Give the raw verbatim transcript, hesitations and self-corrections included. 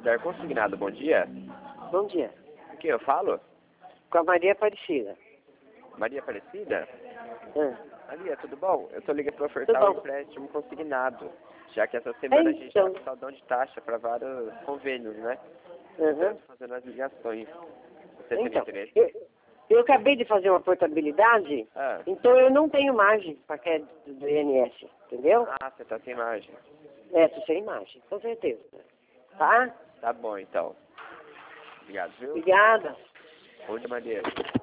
Santander Consignado, bom dia. Bom dia. Com quem eu falo? Com a Maria Aparecida. Maria Aparecida? Ah. Maria, tudo bom? Eu tô ligando para ofertar um empréstimo consignado, já que essa semana É, a gente então. está com saudão de taxa para vários convênios, né? Uhum. Estamos fazendo as ligações. Você tem Então, interesse? eu, eu acabei de fazer uma portabilidade, Ah. então eu não tenho margem para crédito do I N S, entendeu? Ah, você tá sem margem. É, tô sem margem, com certeza. Tá? Tá bom, então. Obrigado, viu? Obrigada. Bom dia, Maria.